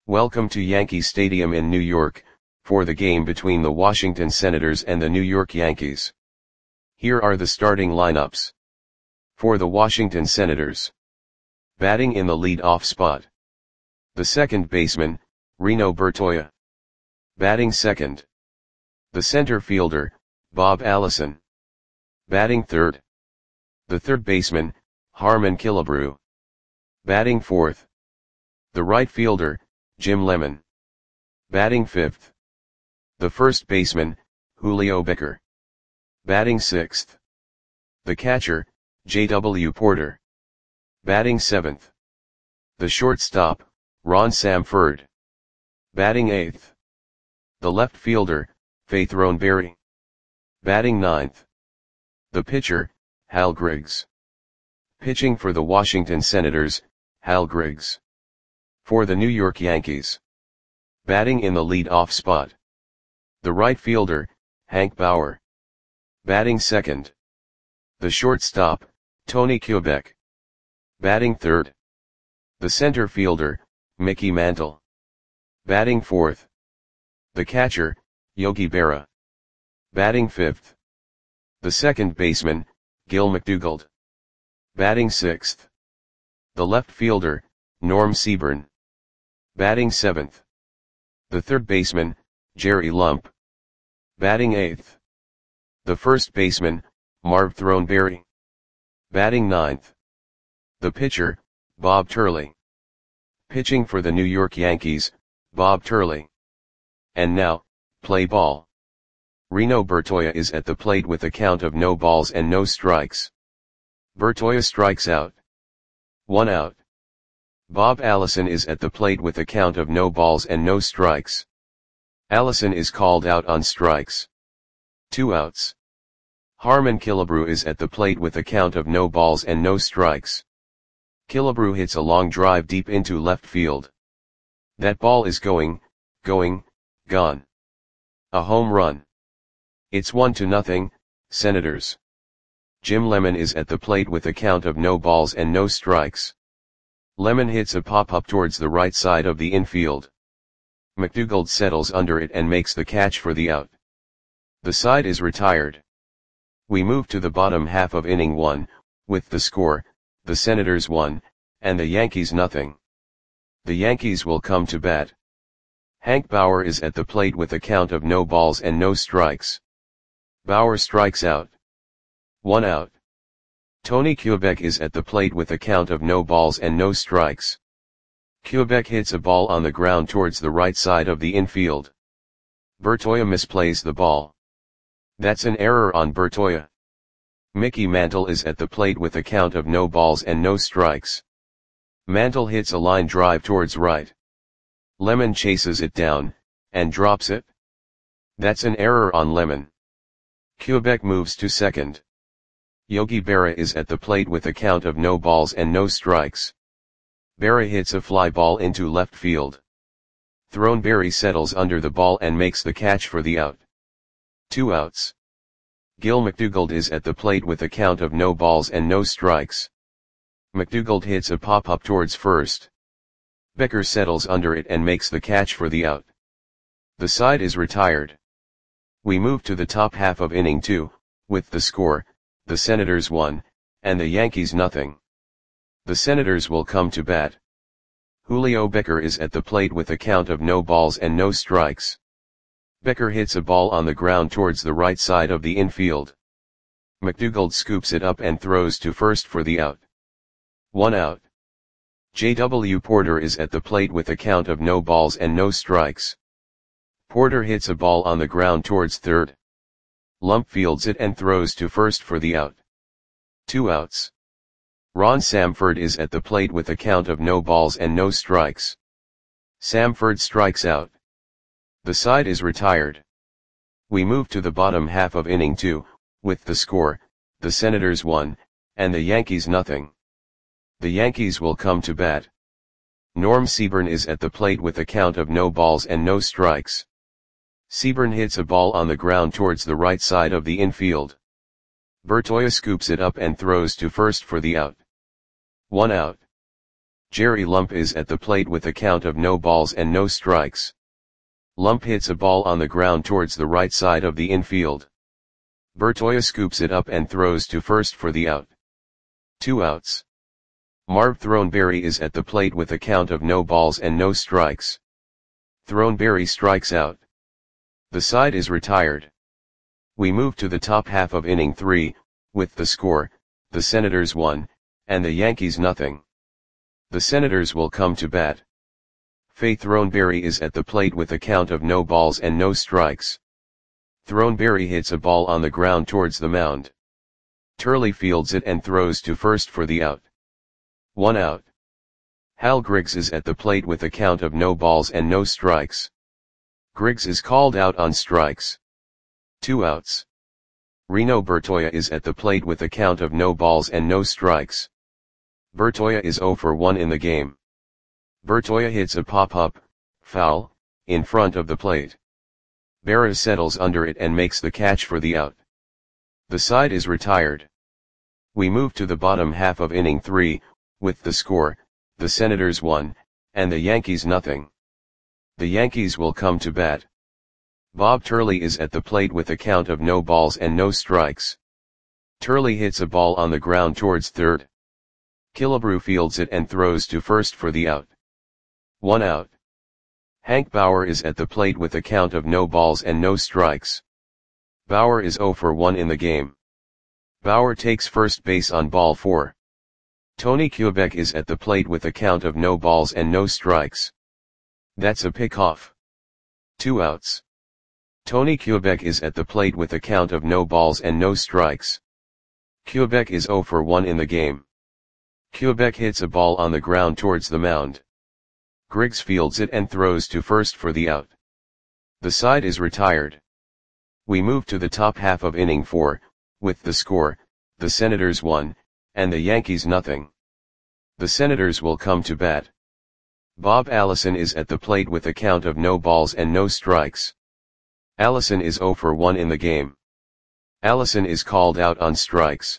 Welcome to Yankee Stadium in New York, for the game between the Washington Senators and the New York Yankees. Here are the starting lineups. For the Washington Senators. Batting in the lead-off spot. The second baseman, Reno Bertoia. Batting second. The center fielder, Bob Allison. Batting third. The third baseman, Harmon Killebrew. Batting fourth. The right fielder, Jim Lemon. Batting fifth. The first baseman, Julio Becker. Batting sixth. The catcher, J.W. Porter. Batting seventh. The shortstop, Ron Samford. Batting eighth. The left fielder, Faith Roneberry. Batting ninth. The pitcher, Hal Griggs. Pitching for the Washington Senators, Hal Griggs. For the New York Yankees. Batting in the lead-off spot. The right fielder, Hank Bauer. Batting second. The shortstop, Tony Kubek. Batting third. The center fielder, Mickey Mantle. Batting fourth. The catcher, Yogi Berra. Batting fifth. The second baseman, Gil McDougald. Batting sixth. The left fielder, Norm Seaburn. Batting seventh. The third baseman, Jerry Lump. Batting eighth. The first baseman, Marv Throneberry. Batting ninth. The pitcher, Bob Turley. Pitching for the New York Yankees, Bob Turley. And now, play ball. Reno Bertoia is at the plate with a count of no balls and no strikes. Bertoia strikes out. 1 out. Bob Allison is at the plate with a count of no balls and no strikes. Allison is called out on strikes. 2 outs. Harmon Killebrew is at the plate with a count of no balls and no strikes. Killebrew hits a long drive deep into left field. That ball is gone. A home run. It's 1-0, Senators. Jim Lemon is at the plate with a count of no balls and no strikes. Lemon hits a pop-up towards the right side of the infield. McDougald settles under it and makes the catch for the out. The side is retired. We move to the bottom half of inning 1, with the score, the Senators 1, and the Yankees 0. The Yankees will come to bat. Hank Bauer is at the plate with a count of no balls and no strikes. Bauer strikes out. 1 out. Tony Kubek is at the plate with a count of no balls and no strikes. Kubek hits a ball on the ground towards the right side of the infield. Bertoia misplays the ball. That's an error on Bertoia. Mickey Mantle is at the plate with a count of no balls and no strikes. Mantle hits a line drive towards right. Lemon chases it down, and drops it. That's an error on Lemon. Kubek moves to second. Yogi Berra is at the plate with a count of no balls and no strikes. Berra hits a fly ball into left field. Throneberry settles under the ball and makes the catch for the out. 2 outs. Gil McDougald is at the plate with a count of no balls and no strikes. McDougald hits a pop-up towards first. Becker settles under it and makes the catch for the out. The side is retired. We move to the top half of inning 2, with the score, the Senators 1, and the Yankees 0. The Senators will come to bat. Julio Becker is at the plate with a count of no balls and no strikes. Becker hits a ball on the ground towards the right side of the infield. McDougald scoops it up and throws to first for the out. 1 out. J.W. Porter is at the plate with a count of no balls and no strikes. Porter hits a ball on the ground towards third. Lump fields it and throws to first for the out. 2 outs. Ron Samford is at the plate with a count of no balls and no strikes. Samford strikes out. The side is retired. We move to the bottom half of inning 2, with the score, the Senators 1, and the Yankees 0. The Yankees will come to bat. Norm Seaburn is at the plate with a count of no balls and no strikes. Seaburn hits a ball on the ground towards the right side of the infield. Bertoia scoops it up and throws to first for the out. 1 out. Jerry Lump is at the plate with a count of no balls and no strikes. Lump hits a ball on the ground towards the right side of the infield. Bertoia scoops it up and throws to first for the out. 2 outs. Marv Throneberry is at the plate with a count of no balls and no strikes. Throneberry strikes out. The side is retired. We move to the top half of inning 3, with the score, the Senators 1, and the Yankees nothing. The Senators will come to bat. Faye Throneberry is at the plate with a count of no balls and no strikes. Throneberry hits a ball on the ground towards the mound. Turley fields it and throws to first for the out. 1 out. Hal Griggs is at the plate with a count of no balls and no strikes. Griggs is called out on strikes. 2 outs. Reno Bertoia is at the plate with a count of no balls and no strikes. Bertoia is 0 for 1 in the game. Bertoia hits a pop-up, foul, in front of the plate. Berra settles under it and makes the catch for the out. The side is retired. We move to the bottom half of inning 3, with the score, the Senators 1, and the Yankees nothing. The Yankees will come to bat. Bob Turley is at the plate with a count of no balls and no strikes. Turley hits a ball on the ground towards third. Killebrew fields it and throws to first for the out. 1 out. Hank Bauer is at the plate with a count of no balls and no strikes. Bauer is 0 for 1 in the game. Bauer takes first base on ball 4. Tony Kubek is at the plate with a count of no balls and no strikes. That's a pickoff. 2 outs. Tony Kubek is at the plate with a count of no balls and no strikes. Kubek is 0 for 1 in the game. Kubek hits a ball on the ground towards the mound. Griggs fields it and throws to first for the out. The side is retired. We move to the top half of inning 4, with the score, the Senators 1, and the Yankees nothing. The Senators will come to bat. Bob Allison is at the plate with a count of no balls and no strikes. Allison is 0 for 1 in the game. Allison is called out on strikes.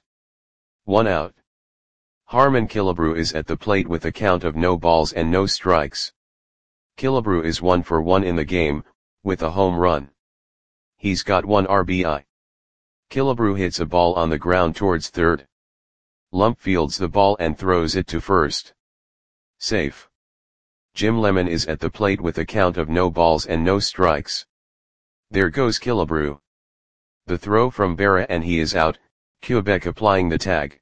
1 out. Harmon Killebrew is at the plate with a count of no balls and no strikes. Killebrew is 1 for 1 in the game, with a home run. He's got 1 RBI. Killebrew hits a ball on the ground towards third. Lump fields the ball and throws it to first. Safe. Jim Lemon is at the plate with a count of no balls and no strikes. There goes Killebrew. The throw from Berra and he is out, Kubek applying the tag.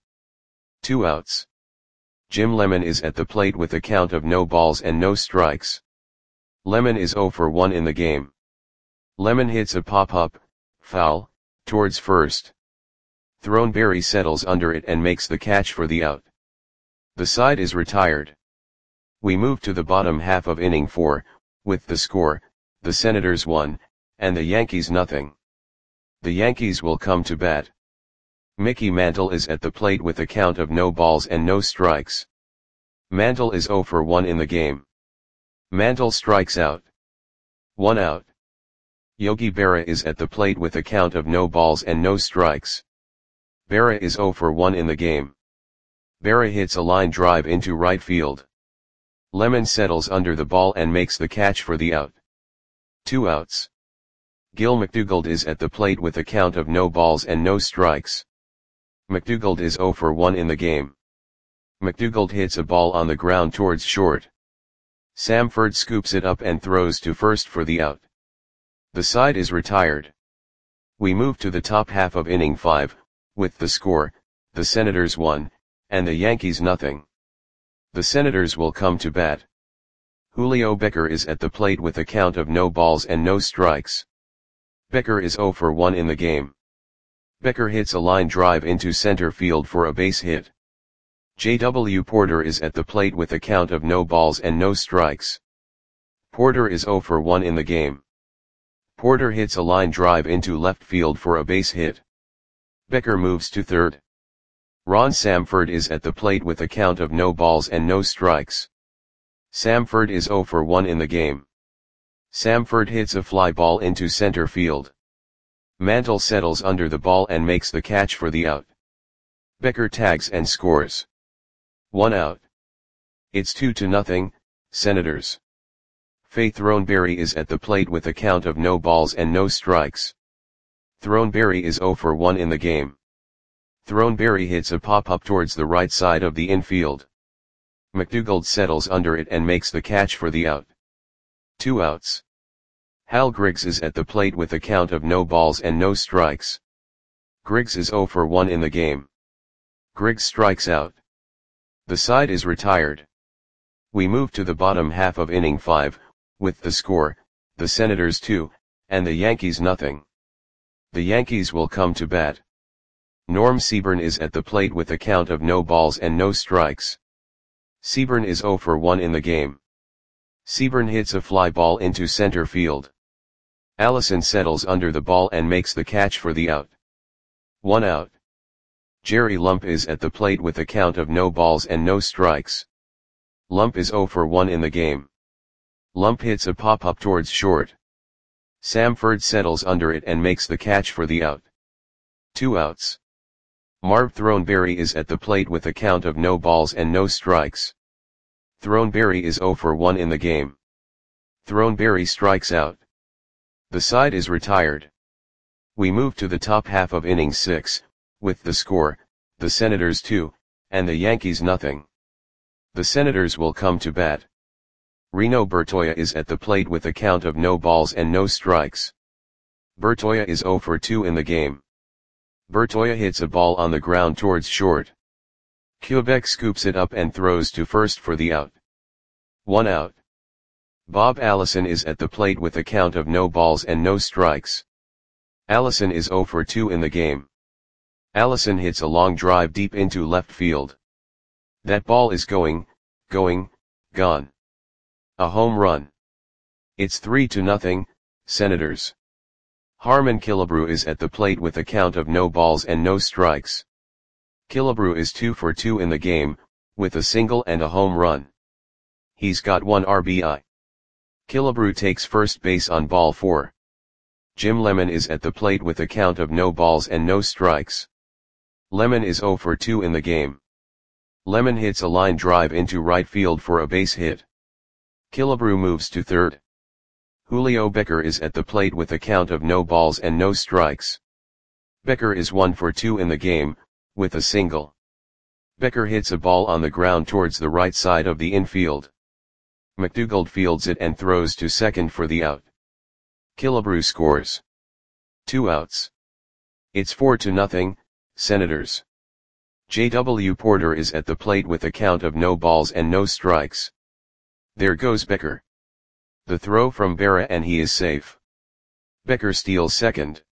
2 outs. Jim Lemon is at the plate with a count of no balls and no strikes. Lemon is 0 for 1 in the game. Lemon hits a pop-up, foul, towards first. Throneberry settles under it and makes the catch for the out. The side is retired. We move to the bottom half of inning 4, with the score, the Senators 1, and the Yankees nothing. The Yankees will come to bat. Mickey Mantle is at the plate with a count of no balls and no strikes. Mantle is 0 for 1 in the game. Mantle strikes out. 1 out. Yogi Berra is at the plate with a count of no balls and no strikes. Berra is 0 for 1 in the game. Berra hits a line drive into right field. Lemon settles under the ball and makes the catch for the out. 2 outs. Gil McDougald is at the plate with a count of no balls and no strikes. McDougald is 0 for 1 in the game. McDougald hits a ball on the ground towards short. Samford scoops it up and throws to first for the out. The side is retired. We move to the top half of inning 5, with the score, the Senators 1, and the Yankees nothing. The Senators will come to bat. Julio Becker is at the plate with a count of no balls and no strikes. Becker is 0 for 1 in the game. Becker hits a line drive into center field for a base hit. J.W. Porter is at the plate with a count of no balls and no strikes. Porter is 0 for 1 in the game. Porter hits a line drive into left field for a base hit. Becker moves to third. Ron Samford is at the plate with a count of no balls and no strikes. Samford is 0 for 1 in the game. Samford hits a fly ball into center field. Mantle settles under the ball and makes the catch for the out. Becker tags and scores. 1 out. It's 2-0, Senators. Faith Throneberry is at the plate with a count of no balls and no strikes. Throneberry is 0 for 1 in the game. Throneberry hits a pop-up towards the right side of the infield. McDougald settles under it and makes the catch for the out. 2 outs. Hal Griggs is at the plate with a count of no balls and no strikes. Griggs is 0 for 1 in the game. Griggs strikes out. The side is retired. We move to the bottom half of inning 5, with the score, the Senators 2, and the Yankees nothing. The Yankees will come to bat. Norm Seaburn is at the plate with a count of no balls and no strikes. Seaburn is 0 for 1 in the game. Seaburn hits a fly ball into center field. Allison settles under the ball and makes the catch for the out. 1 out. Jerry Lump is at the plate with a count of no balls and no strikes. Lump is 0 for 1 in the game. Lump hits a pop-up towards short. Samford settles under it and makes the catch for the out. 2 outs. Marv Throneberry is at the plate with a count of no balls and no strikes. Throneberry is 0 for 1 in the game. Throneberry strikes out. The side is retired. We move to the top half of inning 6, with the score, the Senators 2, and the Yankees nothing. The Senators will come to bat. Reno Bertoia is at the plate with a count of no balls and no strikes. Bertoia is 0 for 2 in the game. Bertoia hits a ball on the ground towards short. Quebec scoops it up and throws to first for the out. 1 out. Bob Allison is at the plate with a count of no balls and no strikes. Allison is 0 for 2 in the game. Allison hits a long drive deep into left field. That ball is gone. A home run. It's 3-0, Senators. Harmon Killebrew is at the plate with a count of no balls and no strikes. Killebrew is 2 for 2 in the game, with a single and a home run. He's got 1 RBI. Killebrew takes first base on ball 4. Jim Lemon is at the plate with a count of no balls and no strikes. Lemon is 0 for 2 in the game. Lemon hits a line drive into right field for a base hit. Killebrew moves to third. Julio Becker is at the plate with a count of no balls and no strikes. Becker is 1 for 2 in the game, with a single. Becker hits a ball on the ground towards the right side of the infield. McDougald fields it and throws to second for the out. Killebrew scores. 2 outs. It's 4-0, Senators. J.W. Porter is at the plate with a count of no balls and no strikes. There goes Becker. The throw from Berra and he is safe. Becker steals second.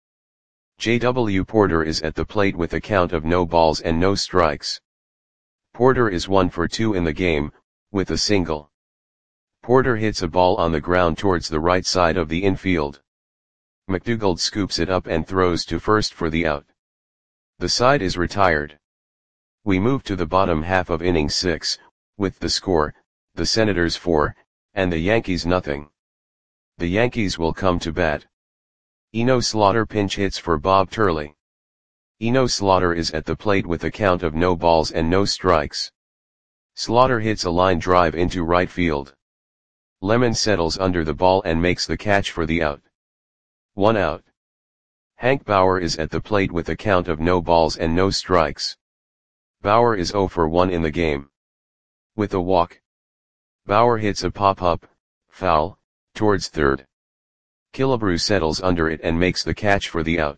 J.W. Porter is at the plate with a count of no balls and no strikes. Porter is 1 for 2 in the game, with a single. Porter hits a ball on the ground towards the right side of the infield. McDougald scoops it up and throws to first for the out. The side is retired. We move to the bottom half of inning 6, with the score, the Senators 4, and the Yankees nothing. The Yankees will come to bat. Eno Slaughter pinch hits for Bob Turley. Eno Slaughter is at the plate with a count of no balls and no strikes. Slaughter hits a line drive into right field. Lemon settles under the ball and makes the catch for the out. 1 out. Hank Bauer is at the plate with a count of no balls and no strikes. Bauer is 0 for 1 in the game. With a walk. Bauer hits a pop-up, foul, towards third. Killebrew settles under it and makes the catch for the out.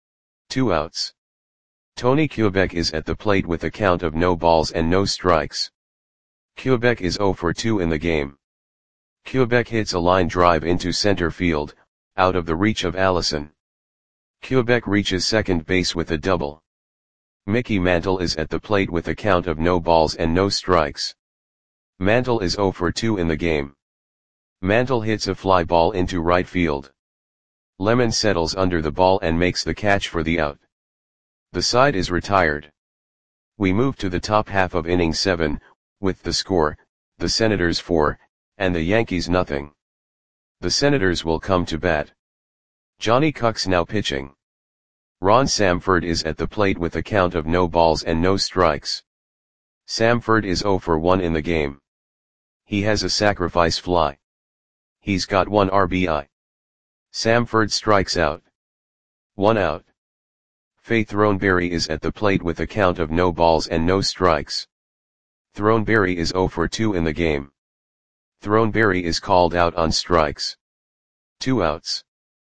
2 outs. Tony Quebec is at the plate with a count of no balls and no strikes. Quebec is 0 for 2 in the game. Quebec hits a line drive into center field, out of the reach of Allison. Quebec reaches second base with a double. Mickey Mantle is at the plate with a count of no balls and no strikes. Mantle is 0 for 2 in the game. Mantle hits a fly ball into right field. Lemon settles under the ball and makes the catch for the out. The side is retired. We move to the top half of inning 7, with the score, the Senators 4, and the Yankees nothing. The Senators will come to bat. Johnny Cucks now pitching. Ron Samford is at the plate with a count of no balls and no strikes. Samford is 0 for 1 in the game. He has a sacrifice fly. He's got 1 RBI. Samford strikes out. 1 out. Faith Throneberry is at the plate with a count of no balls and no strikes. Throneberry is 0 for 2 in the game. Throneberry is called out on strikes. 2 outs.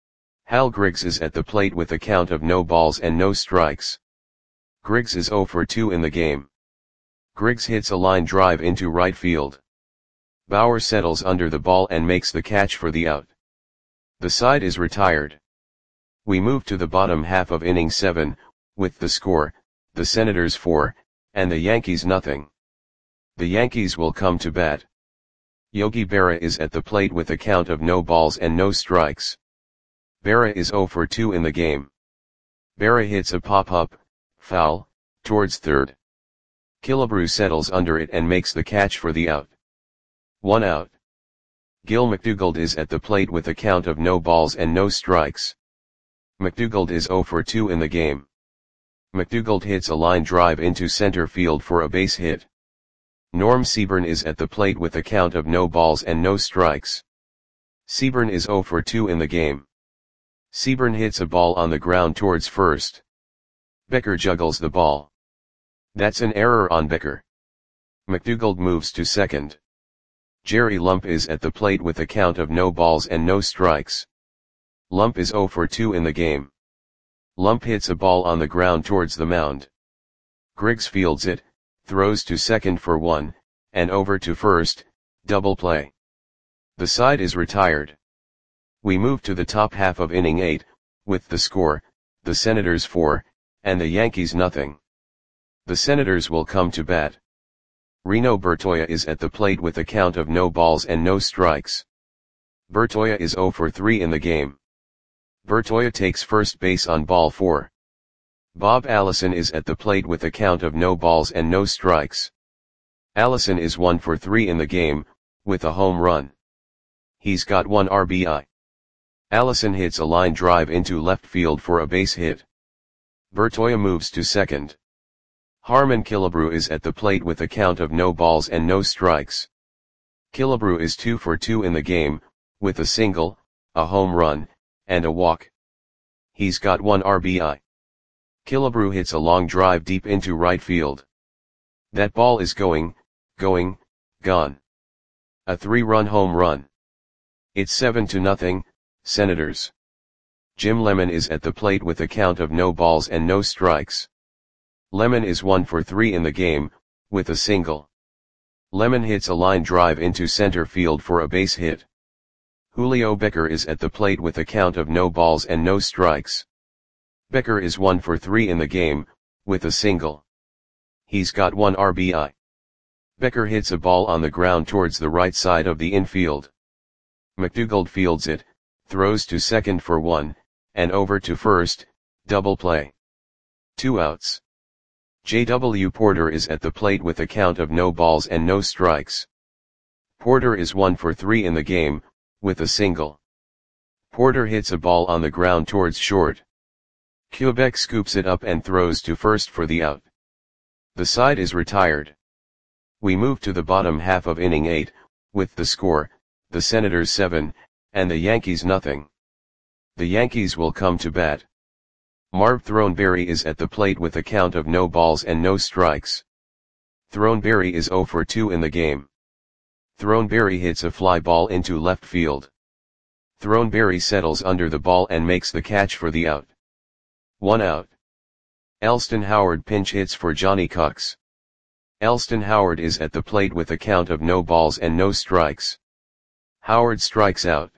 Hal Griggs is at the plate with a count of no balls and no strikes. Griggs is 0 for 2 in the game. Griggs hits a line drive into right field. Bauer settles under the ball and makes the catch for the out. The side is retired. We move to the bottom half of inning 7, with the score, the Senators 4, and the Yankees nothing. The Yankees will come to bat. Yogi Berra is at the plate with a count of no balls and no strikes. Berra is 0 for 2 in the game. Berra hits a pop-up, foul, towards third. Killebrew settles under it and makes the catch for the out. 1 out. Gil McDougald is at the plate with a count of no balls and no strikes. McDougald is 0 for 2 in the game. McDougald hits a line drive into center field for a base hit. Norm Seaburn is at the plate with a count of no balls and no strikes. Seaburn is 0 for 2 in the game. Seaburn hits a ball on the ground towards first. Becker juggles the ball. That's an error on Becker. McDougald moves to second. Jerry Lump is at the plate with a count of no balls and no strikes. Lump is 0 for 2 in the game. Lump hits a ball on the ground towards the mound. Griggs fields it, throws to second for 1, and over to first, double play. The side is retired. We move to the top half of inning 8, with the score, the Senators 4, and the Yankees nothing. The Senators will come to bat. Reno Bertoia is at the plate with a count of no balls and no strikes. Bertoia is 0 for 3 in the game. Bertoia takes first base on ball 4. Bob Allison is at the plate with a count of no balls and no strikes. Allison is 1 for 3 in the game, with a home run. He's got 1 RBI. Allison hits a line drive into left field for a base hit. Bertoia moves to second. Harmon Killebrew is at the plate with a count of no balls and no strikes. Killebrew is 2 for 2 in the game, with a single, a home run, and a walk. He's got 1 RBI. Killebrew hits a long drive deep into right field. That ball is gone. A 3-run home run. It's 7-0, Senators. Jim Lemon is at the plate with a count of no balls and no strikes. Lemon is 1 for 3 in the game, with a single. Lemon hits a line drive into center field for a base hit. Julio Becker is at the plate with a count of no balls and no strikes. Becker is 1 for 3 in the game, with a single. He's got 1 RBI. Becker hits a ball on the ground towards the right side of the infield. McDougald fields it, throws to second for 1, and over to first, double play. 2 outs. J.W. Porter is at the plate with a count of no balls and no strikes. Porter is 1 for 3 in the game, with a single. Porter hits a ball on the ground towards short. Quebec scoops it up and throws to first for the out. The side is retired. We move to the bottom half of inning 8, with the score, the Senators 7, and the Yankees nothing. The Yankees will come to bat. Marv Throneberry is at the plate with a count of no balls and no strikes. Throneberry is 0 for 2 in the game. Throneberry hits a fly ball into left field. Throneberry settles under the ball and makes the catch for the out. 1 out. Elston Howard pinch hits for Johnny Cox. Elston Howard is at the plate with a count of no balls and no strikes. Howard strikes out.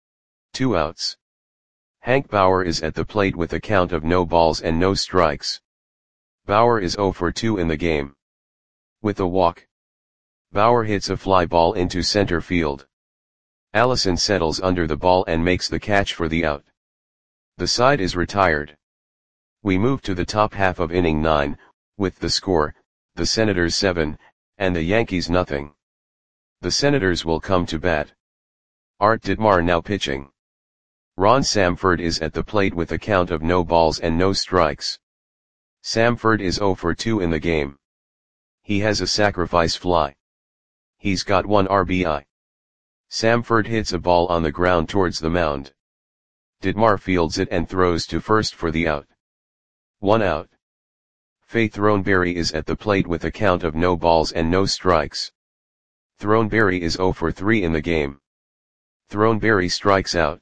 2 outs. Hank Bauer is at the plate with a count of no balls and no strikes. Bauer is 0 for 2 in the game. With a walk. Bauer hits a fly ball into center field. Allison settles under the ball and makes the catch for the out. The side is retired. We move to the top half of inning 9, with the score, the Senators 7, and the Yankees nothing. The Senators will come to bat. Art Ditmar now pitching. Ron Samford is at the plate with a count of no balls and no strikes. Samford is 0 for 2 in the game. He has a sacrifice fly. He's got 1 RBI. Samford hits a ball on the ground towards the mound. Ditmar fields it and throws to first for the out. 1 out. Faith Throneberry is at the plate with a count of no balls and no strikes. Throneberry is 0 for 3 in the game. Throneberry strikes out.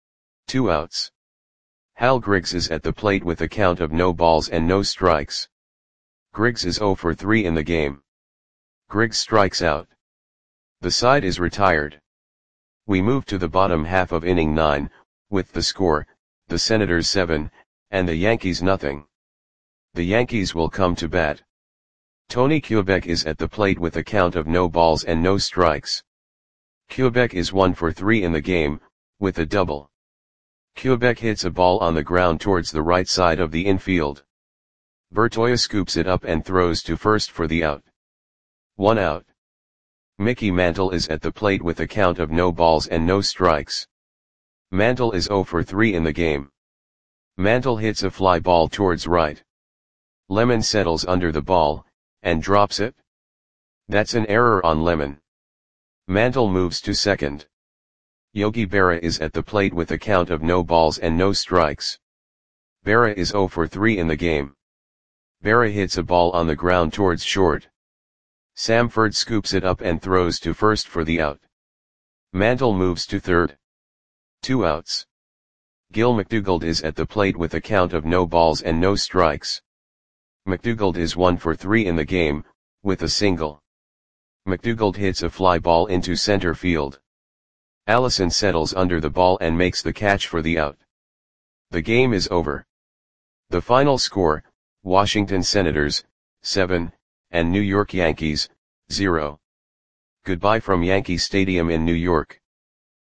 2 outs. Hal Griggs is at the plate with a count of no balls and no strikes. Griggs is 0 for 3 in the game. Griggs strikes out. The side is retired. We move to the bottom half of inning 9, with the score, the Senators 7, and the Yankees nothing. The Yankees will come to bat. Tony Kubek is at the plate with a count of no balls and no strikes. Kubek is 1 for 3 in the game, with a double. Kubek hits a ball on the ground towards the right side of the infield. Bertoia scoops it up and throws to first for the out. 1 out. Mickey Mantle is at the plate with a count of no balls and no strikes. Mantle is 0 for 3 in the game. Mantle hits a fly ball towards right. Lemon settles under the ball, and drops it. That's an error on Lemon. Mantle moves to second. Yogi Berra is at the plate with a count of no balls and no strikes. Berra is 0 for 3 in the game. Berra hits a ball on the ground towards short. Samford scoops it up and throws to first for the out. Mantle moves to third. 2 outs. Gil McDougald is at the plate with a count of no balls and no strikes. McDougald is 1 for 3 in the game, with a single. McDougald hits a fly ball into center field. Allison settles under the ball and makes the catch for the out. The game is over. The final score, Washington Senators, 7, and New York Yankees, 0. Goodbye from Yankee Stadium in New York.